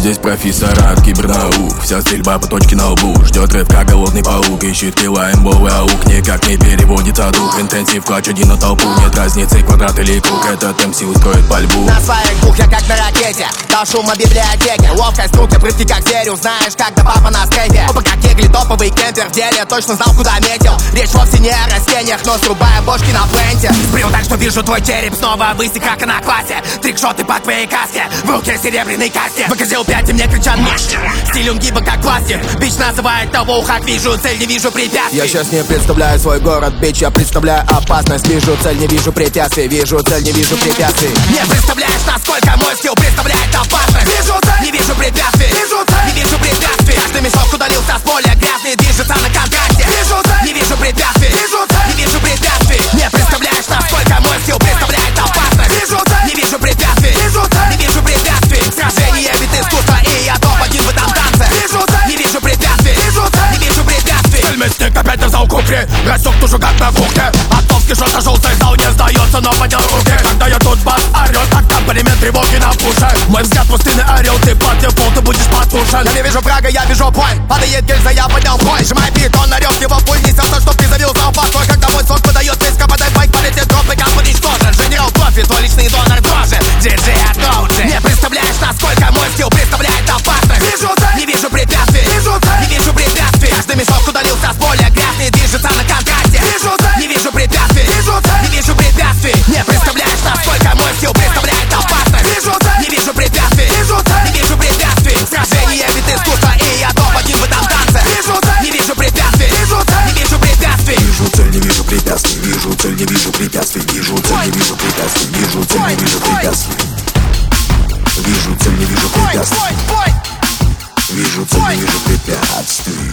здесь профессора от кибернаук. Вся стрельба по точке на лбу. Ждет рэп, как голодный паук. Ищет килла, имбовый аук. Никак не переводится дух. Интенсив, клатч один на толпу. Нет разницы, квадрат или круг. Этот МС устроит пальбу. На своих двух я как на ракете. До шума библиотеки. Ловкость руки, прыгти как зверю. Знаешь, когда папа на скейте. Оба как кегли, топовый кемпер в деле. Точно знал, куда метил. Речь вовсе не о растениях, но срубая бошки на пленте. Сплю так, что вижу твой череп снова высек, как на классе. Трикшоты по твоей каске. В руке серебряной касте. Выказил 5 и мне кричат мощь. Стиль унгиба как пластик. Бич называет того, как вижу цель, не вижу препятствий. Я сейчас не представляю свой город, бич. Я представляю опасность. Вижу цель, не вижу препятствий. Вижу цель, не вижу препятствий. Не представляешь, насколько мой скилл представляет опасность. Вижу цель, не вижу препятствий. Вижу цель, не вижу препятствий. Каждый мешок удалился с поля, грязный движется на контрасте. Вижу цель, не вижу препятствий. Вижу цель, не вижу препятствий. Не представляешь, насколько мой скилл представляет опасность. Вижу цель, не вижу препятствий. Вижу цель, не вижу препятствий. Сражение вид искусства, и я топ-1 в этом танце. Вижу цель, не вижу препятствий. Вижу цель, не вижу препятствий. Цель мясник опять взял купри. Рассек тушу как на кухне. Отцовский что-то желтый зал не сдается, но поднял руки. Когда я тут бас орёт, аккомпанемент тревоги на пуше. Мой взгляд пустынный орел, ты платье пол, ты будешь потушен. Я не вижу врага, я вижу бой. Падает гильза, я поднял бой. Сжимай бит, он орёт, его пуль несется, чтоб ты завился в покой. Когда мой сон подает риска, подай байк, полетит дроп, и кап уничтожен. Генерал профи, твой личный донор дрожи. Диджей от Роуджи. Не представляешь, насколько мой скилл представляет опасность. Вижу цель, не вижу препятствий. Вижу цель, не вижу препятствий. Каждый мешок удалился с поля, грязный движется на контрасте. Вижу цель, не вижу препятствий. Вижу цель, не вижу препятствий. Не представляешь, насколько мой скилл представляет опасность. Вижу цель, не вижу препятствий. Вижу цель, не вижу препятствий. Сражение вид искусства, и я топ-1 в этом танце. Вижу цель, не вижу препятствий. Вижу цель, не вижу препятствий. Вижу цель, не вижу препятствий. Вижу цель, не вижу препятствий. Вижу цель, не вижу препятствий. Вижу цель, не вижу препятствий. Вижу цель, не вижу препятствий. Вижу цель, не вижу препятствий.